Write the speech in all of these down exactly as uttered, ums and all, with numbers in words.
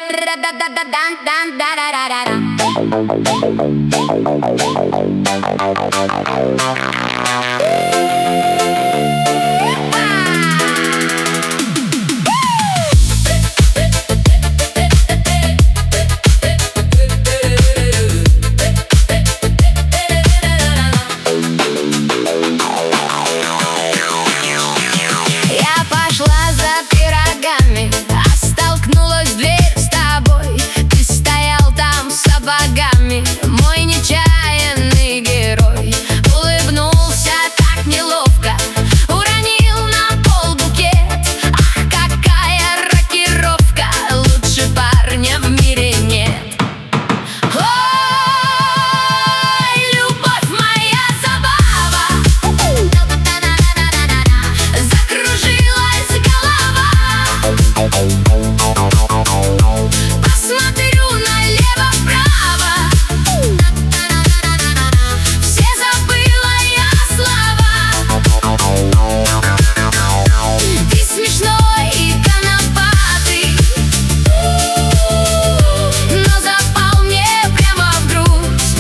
Я пошла за пирогами, а столкнулась в дверь с тобой. Ты стоял там с сапогами, мой нечаянный герой. Улыбнулся так неловко, уронил на пол букет. Ах, какая рокировка, лучше парня в мире нет. Ой, любовь моя забава, закружилась голова. Посмотрю налево-вправо, все забыла я слова. Ты смешной и конопатый, но запал мне прямо в грудь.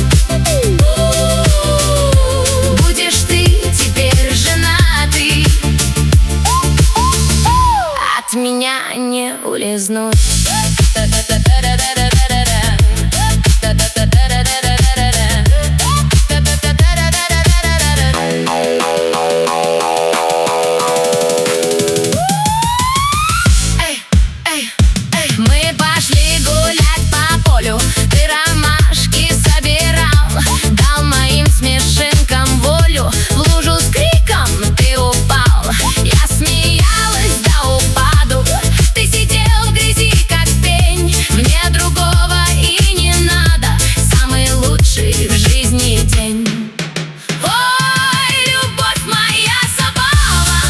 Будешь ты теперь женатый, от меня не улизнуть. Эй, эй, эй. Мы пошли гулять по полю, ты ромашки собирал, дал моим смешинкам волю. В лужу с криком ты упал, я смеялась до упаду. Ты сидел в грязи, как пень, мне другого и не надо. Самый лучший в жизни день. Ой, любовь моя забава,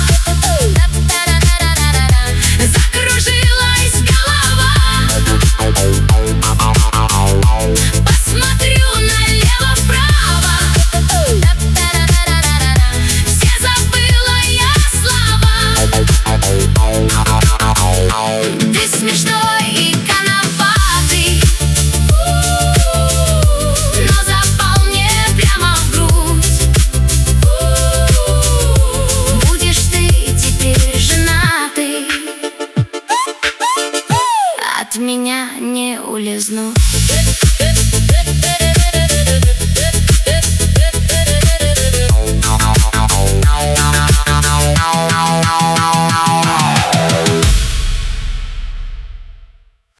закружилась голова. Посмотрю налево-вправо, все забыла я слова. Ты смешной и конопатый, но запал мне прямо в грудь. Будешь ты теперь женатый, от меня не улизнуть.